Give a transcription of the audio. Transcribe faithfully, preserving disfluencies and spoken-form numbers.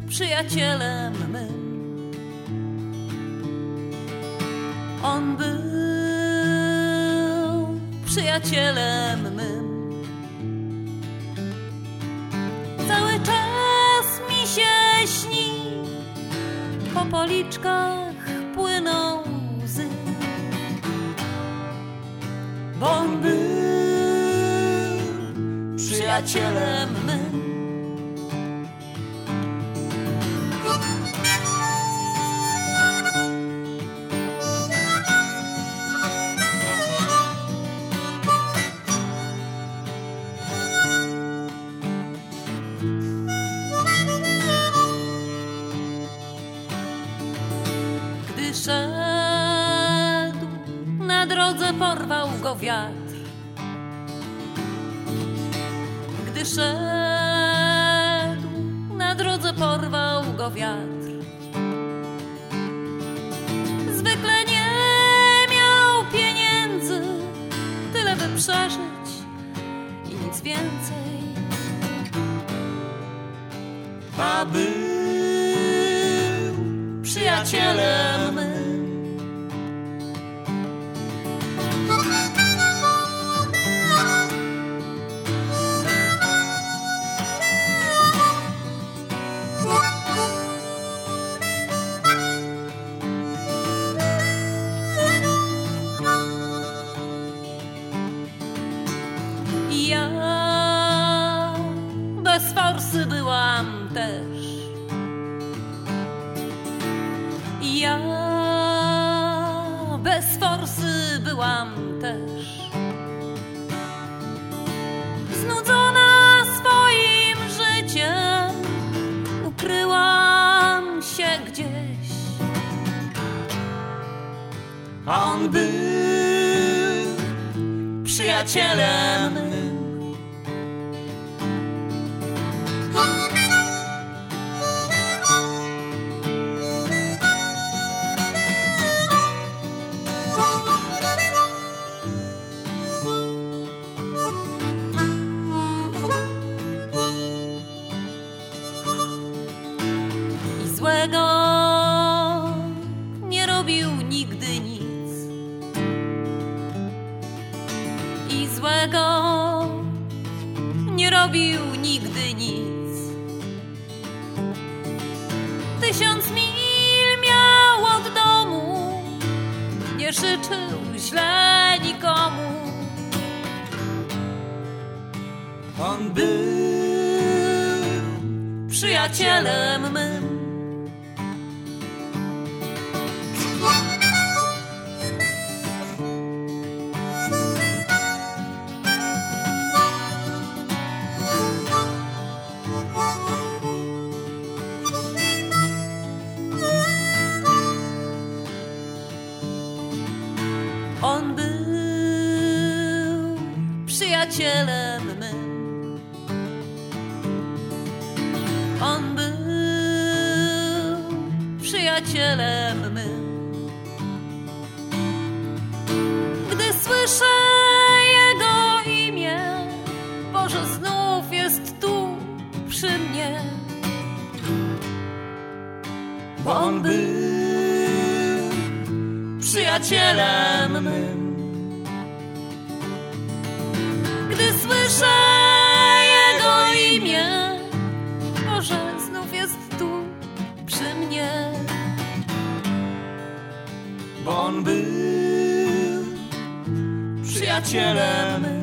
przyjacielem mym. On był przyjacielem mym. Cały czas mi się śni, po policzkach płyną łzy, bo on był przyjacielem mym. Gdy szedł, na drodze porwał go wiatr. Gdy szedł, na drodze porwał go wiatr. Zwykle nie miał pieniędzy, tyle by przeżyć i nic więcej. A był przyjacielem mym. Ja bez forsy byłam też. Ja bez forsy byłam też. Znudzona swoim życiem, ukryłam się gdzieś. A on był przyjacielem mym. I złego nie robił nigdy nic. I złego nie robił nigdy nic. Tysiąc mil miał od domu, nie życzył źle nikomu. On był przyjacielem mym. On był przyjacielem mym. On był przyjacielem mym. Gdy słyszę jego imię, Boże, znów jest tu przy mnie. Bo on był przyjacielem mym. Gdy słyszę jego imię, Boże, znów jest tu przy mnie. Bo on był przyjacielem mym.